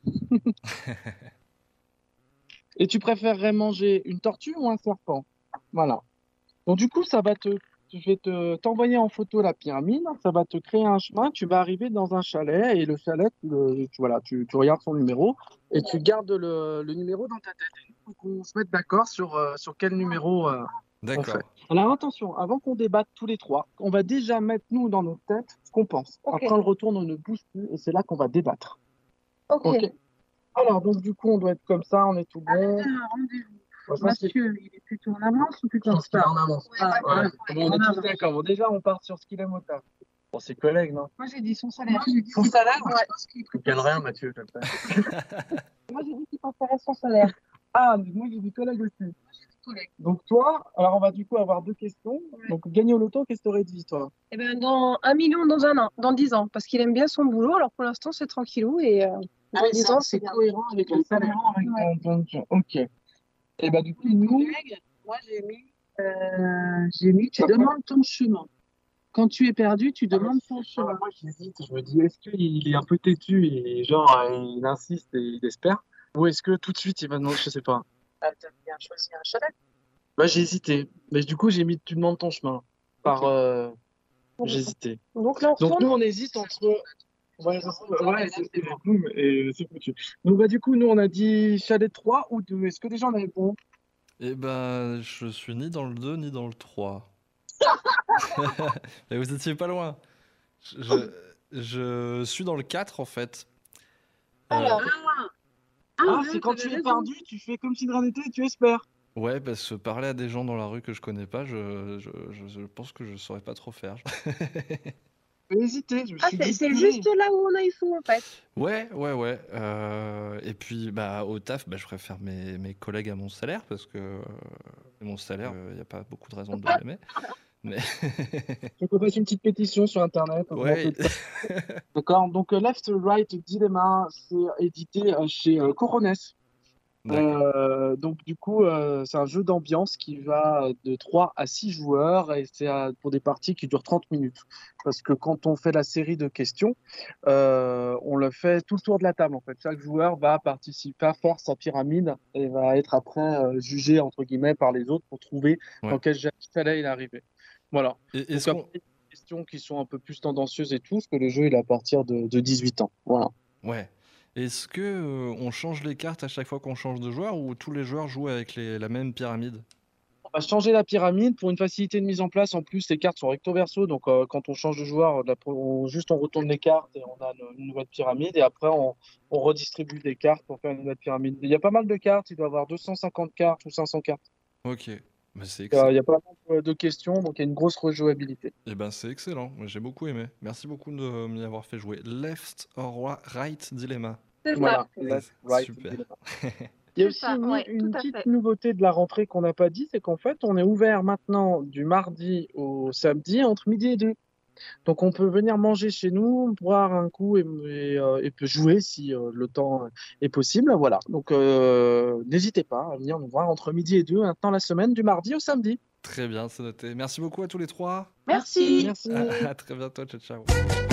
S9: Et tu préférerais manger une tortue ou un serpent? Voilà. Donc du coup, je vais t'envoyer en photo la pyramide, ça va te créer un chemin, tu vas arriver dans un chalet et le chalet, tu regardes son numéro et tu gardes le numéro dans ta tête. Il faut qu'on se mette d'accord sur quel numéro
S3: D'accord.
S9: Alors attention, avant qu'on débatte tous les trois, on va déjà mettre nous dans notre tête ce qu'on pense.
S8: Ok.
S9: Après on le retourne, on ne bouge plus et c'est là qu'on va débattre.
S8: Ok.
S9: Ok. Alors donc du coup on doit être comme ça, on est tout bon.
S7: Un rendez-vous.
S9: Moi, je pense qu'il
S7: Monsieur, il est plutôt en avance ou plutôt en
S9: pense qu'il est
S7: retard?
S9: en avance.
S7: Ah,
S9: Ouais.
S7: ouais.
S9: Bon, on est
S7: En
S9: tous
S7: avance.
S9: d'accord. Bon, déjà on part sur ce qu'il aime au taf. Bon, c'est collègue, non?
S7: Moi, j'ai dit son salaire.
S9: Son salaire?
S7: Ouais.
S9: Tu gagnes rien, Mathieu.
S7: Moi, j'ai dit qu'il préférait son salaire.
S9: Ah, mais moi j'ai dit collègue aussi.
S7: Collègue.
S9: Donc toi, alors on va du coup avoir 2 questions.
S7: Ouais.
S9: Donc gagner au loto, qu'est-ce que tu aurais dit toi?
S8: Eh ben, dans 1 million dans un an, dans 10 ans, parce qu'il aime bien son boulot. Alors pour l'instant, c'est tranquillou et dans 10 ans, c'est bien.
S9: cohérent avec le salaire.
S7: Ouais.
S9: Donc, ok. Et bah du coup, nous,
S7: Collègue, moi, j'ai mis, tu demandes ton chemin. Quand tu es perdu, tu demandes ton chemin.
S9: moi j'hésite, je me dis, est-ce qu'il est un peu têtu et genre il insiste et il espère? Ou est-ce que tout de suite il va demander, je sais pas.
S7: Ah, t'as bien choisi un chalet.
S9: Bah j'ai hésité. Mais du coup, j'ai mis tu demandes ton chemin. J'ai hésité.
S8: Donc là, on
S9: Donc
S8: retourne.
S9: nous on hésite entre. Ouais, c'est nous, et c'est foutu. Donc bah du coup, nous on a dit chalet 3 ou 2. Est-ce que déjà on avait bon?
S3: Eh ben, je suis ni dans le 2 ni dans le 3. Mais vous étiez pas loin. Je suis dans le 4 en fait.
S8: Alors,
S9: C'est quand tu es perdu, tu fais comme si de rien n'était et tu espères.
S3: Ouais, parce que parler à des gens dans la rue que je connais pas, je pense que je saurais pas trop faire.
S9: J'ai hésité, je me suis dit,
S8: c'est
S9: purée.
S8: juste là où on a eu fou en fait.
S3: Ouais. Et puis, au taf, je préfère mes collègues à mon salaire parce que mon salaire, il n'y a pas beaucoup de raisons de l'aimer. Mais
S9: Donc on fasse une petite pétition sur internet.
S3: ouais,
S9: D'accord, donc Left Right Dilemma, c'est édité chez Coronès.
S3: d'accord.
S9: Donc du coup, c'est un jeu d'ambiance qui va de 3 à 6 joueurs et c'est pour des parties qui durent 30 minutes. Parce que quand on fait la série de questions, on le fait tout le tour de la table en fait. Chaque joueur va participer à faire sa pyramide et va être après jugé entre guillemets par les autres pour trouver
S3: Ouais.
S9: dans quel chalet il est arrivé. Voilà.
S3: Et
S9: Donc
S3: est-ce qu'on...
S9: après, des questions qui sont un peu plus tendancieuses et tout, parce que le jeu il est à partir de 18 ans. Voilà.
S3: Ouais. Est-ce que on change les cartes à chaque fois qu'on change de joueur ou tous les joueurs jouent avec la même pyramide?
S9: On va changer la pyramide pour une facilité de mise en place. En plus, les cartes sont recto verso, donc quand on change de joueur, on retourne les cartes et on a une nouvelle pyramide. Et après, on redistribue des cartes pour faire une nouvelle pyramide. Il y a pas mal de cartes, il doit y avoir 250 cartes ou 500 cartes.
S3: Ok. C'est
S9: Il
S3: excellent.
S9: y a pas mal de questions, donc il y a une grosse rejouabilité.
S3: Eh ben, c'est excellent. Moi, j'ai beaucoup aimé. Merci beaucoup de m'y avoir fait jouer. Left or right dilemma.
S8: C'est ça.
S9: Voilà, left, right,
S3: Super.
S9: dilemma. Il y a aussi
S8: C'est ça, ouais,
S9: une
S8: tout à
S9: petite
S8: fait.
S9: nouveauté de la rentrée qu'on n'a pas dit, c'est qu'en fait, on est ouvert maintenant du mardi au samedi entre midi et 2. Donc on peut venir manger chez nous, boire un coup et peut jouer si le temps est possible. Voilà. Donc n'hésitez pas à venir nous voir entre midi et 2 maintenant la semaine du mardi au samedi.
S3: Très bien, c'est noté. Merci beaucoup à tous les trois.
S8: Merci.
S9: Merci.
S3: À très bientôt. Ciao, ciao.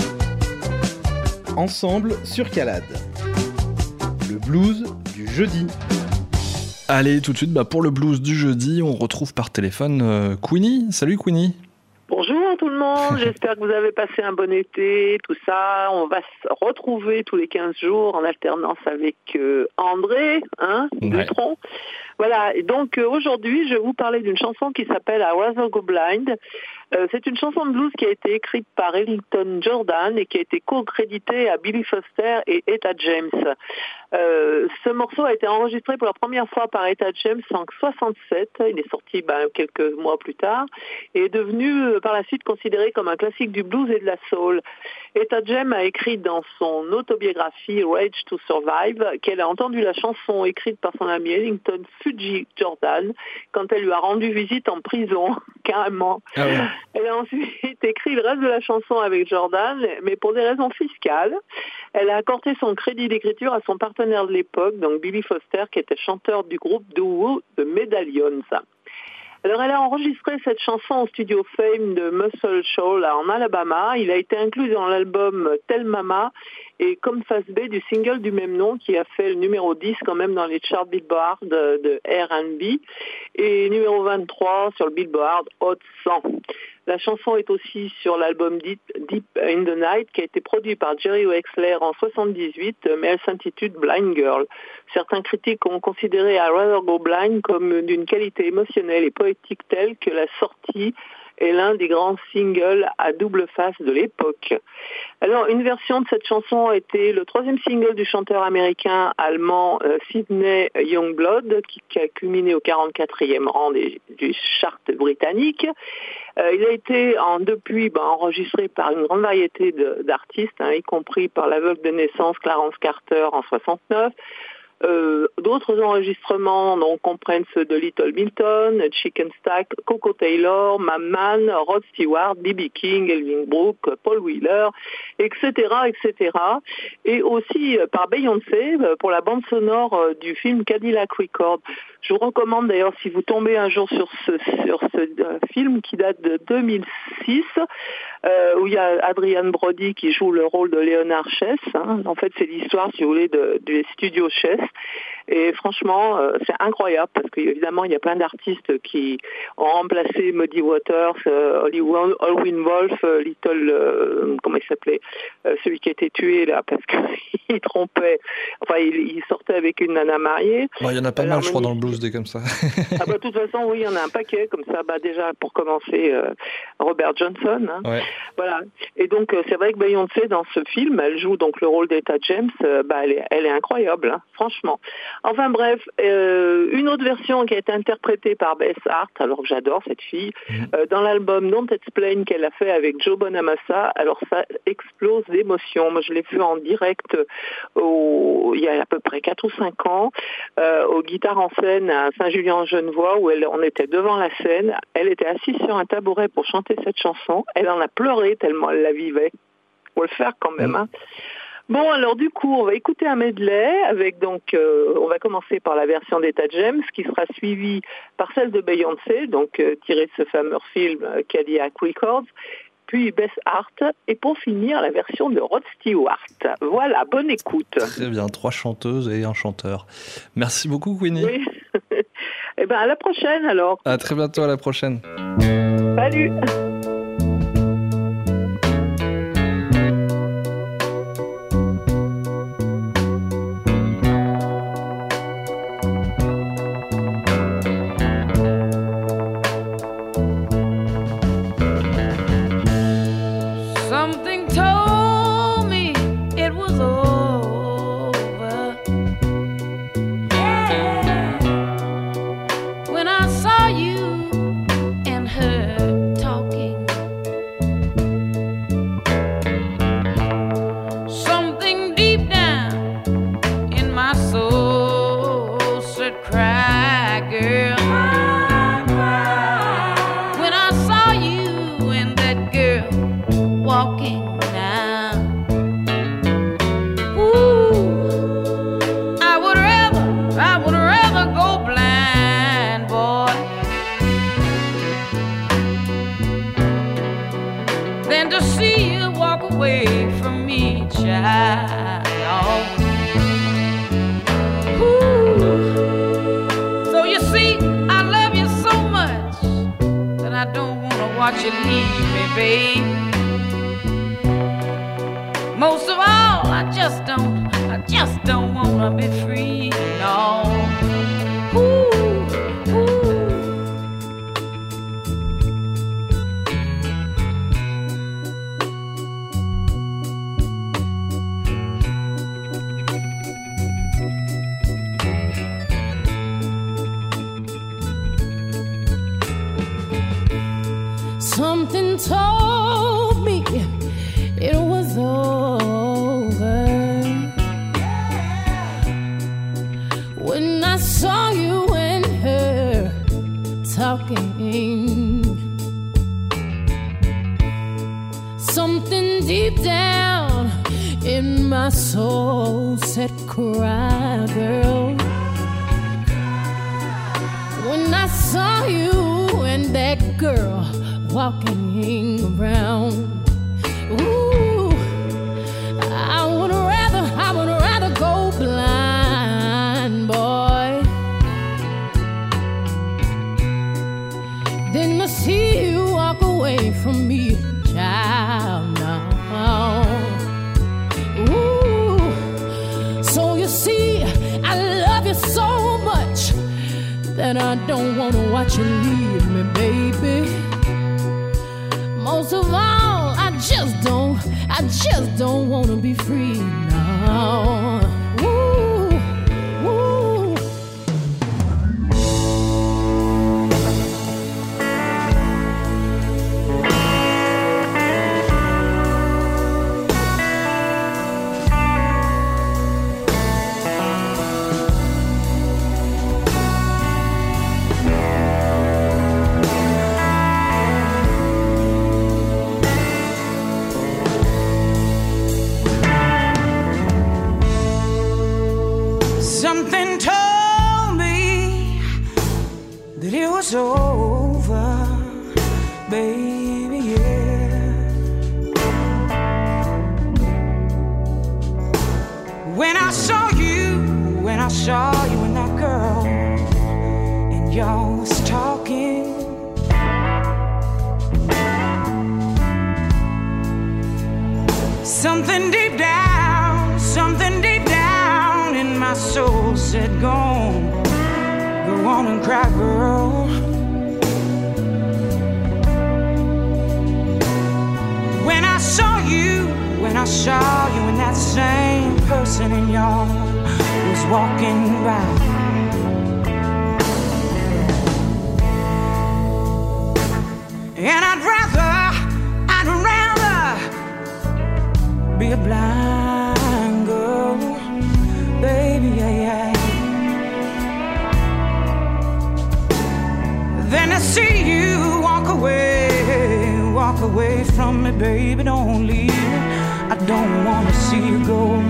S2: Ensemble sur Calade. Le blues du jeudi.
S3: Allez, tout de suite, pour le blues du jeudi, on retrouve par téléphone Queenie. Salut Queenie.
S10: Bonjour tout le monde, j'espère que vous avez passé un bon été, tout ça. On va se retrouver tous les 15 jours en alternance avec André, Dutronc. Voilà, et donc aujourd'hui, je vais vous parler d'une chanson qui s'appelle I Rather Go Blind. C'est une chanson de blues qui a été écrite par Ellington Jordan et qui a été co-créditée à Billy Foster et Etta James. Ce morceau a été enregistré pour la première fois par Etta James en 1967. Il est sorti quelques mois plus tard et est devenu par la suite considéré comme un classique du blues et de la soul. Etta James a écrit dans son autobiographie Rage to Survive qu'elle a entendu la chanson écrite par son ami Ellington Fuji Jordan quand elle lui a rendu visite en prison, carrément.
S3: Ah ouais.
S10: Elle a ensuite écrit le reste de la chanson avec Jordan, mais pour des raisons fiscales. Elle a accordé son crédit d'écriture à son partenaire de l'époque, donc Billy Foster, qui était chanteur du groupe doo-wop The Medallions. Alors elle a enregistré cette chanson au studio Fame de Muscle Shoals en Alabama. Il a été inclus dans l'album Tell Mama et comme face B du single du même nom qui a fait le numéro 10 quand même dans les charts Billboard de R&B et numéro 23 sur le Billboard Hot 100. La chanson est aussi sur l'album Deep in the Night qui a été produit par Jerry Wexler en 1978, mais elle s'intitule Blind Girl. Certains critiques ont considéré I Rather Go Blind comme d'une qualité émotionnelle et poétique telle que la sortie est l'un des grands singles à double face de l'époque. Alors, une version de cette chanson a été le 3e single du chanteur américain-allemand Sydney Youngblood, qui a culminé au 44e rang du chart britannique. Il a été depuis enregistré par une grande variété d'artistes, y compris par l'aveugle de naissance Clarence Carter en 1969. D'autres enregistrements comprennent ceux de Little Milton, Chicken Stack, Coco Taylor, Mamman, Rod Stewart, B.B. King, Elvin Brooke, Paul Wheeler, etc., etc. Et aussi par Beyoncé pour la bande sonore du film Cadillac Records. Je vous recommande d'ailleurs, si vous tombez un jour sur ce film qui date de 2006, où il y a Adrian Brody qui joue le rôle de Leonard Chess. En fait, c'est l'histoire, si vous voulez, des studios Chess. Et franchement, c'est incroyable parce qu'évidemment, il y a plein d'artistes qui ont remplacé Muddy Waters, Howlin' Wolf, comment il s'appelait, celui qui a été tué là parce qu'il trompait, enfin il sortait avec une nana mariée.
S3: Il y en a pas mal, je crois, dans le blues des comme ça.
S10: De toute façon, oui, il y en a un paquet comme ça. Déjà pour commencer, Robert Johnson.
S3: Ouais.
S10: Voilà. Et donc c'est vrai que Beyoncé dans ce film, elle joue donc le rôle d'Etta James. Elle est incroyable, franchement. Enfin bref, une autre version qui a été interprétée par Beth Hart, alors que j'adore cette fille, dans l'album Don't Explain qu'elle a fait avec Joe Bonamassa. Alors ça explose d'émotion. Moi je l'ai vu en direct il y a à peu près 4 ou 5 ans, au Guitare en scène à Saint-Julien-en-Genevois, où on était devant la scène. Elle était assise sur un tabouret pour chanter cette chanson. Elle en a pleuré tellement elle la vivait. Faut le faire quand même. Bon, alors du coup, on va écouter un medley avec on va commencer par la version d'Etta James qui sera suivie par celle de Beyoncé, tirée de ce fameux film Cadillac Records, puis Beth Hart, et pour finir, la version de Rod Stewart. Voilà, bonne écoute.
S3: Très bien, 3 chanteuses et un chanteur. Merci beaucoup, Queenie.
S10: Oui. À la prochaine alors.
S3: À très bientôt, à la prochaine.
S10: Salut.
S11: Watch you leave me, babe. Most of all, I just don't wanna be free, no. Ooh, ooh.
S12: Something told me it was over when I saw you and her talking. Something deep down in my soul said, cry, girl. When I saw you and that girl walking around, ooh, I would rather go blind, boy, than to see you walk away that I don't wanna watch you leave me, baby. Most of all, I just don't wanna be free now. Ooh, ooh.
S13: Something told me that it was over, baby, yeah. When I saw you and that girl, and y'all was talking, something deep down in my soul said, go on and cry, girl. When I saw you and that same person in y'all was walking by, and I'd rather be a blind girl, baby, yeah. Then to see you walk away from me, baby, don't leave me. I don't wanna see you go.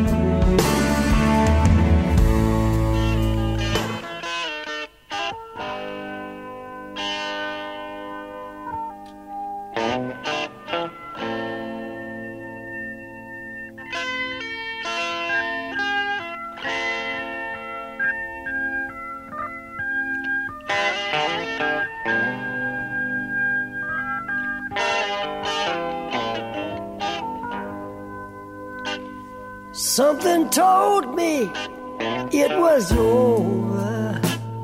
S14: Something told me it was over.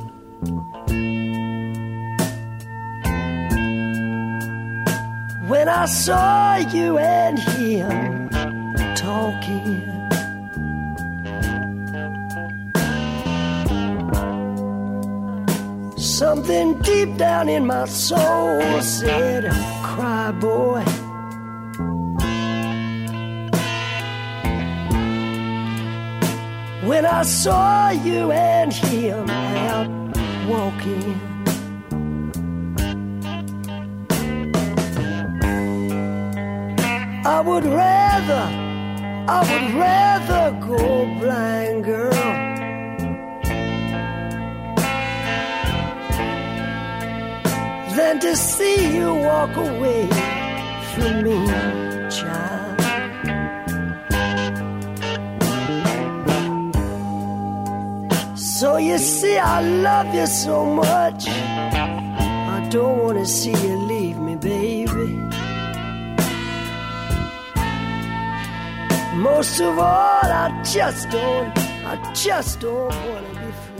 S14: When I saw you and him talking, something deep down in my soul said, cry, boy. When I saw you and him out walking, I would rather go blind, girl, than to see you walk away from me, child. So you see, I love you so much, I don't want to see you leave me, baby. Most of all, I just don't want to be free.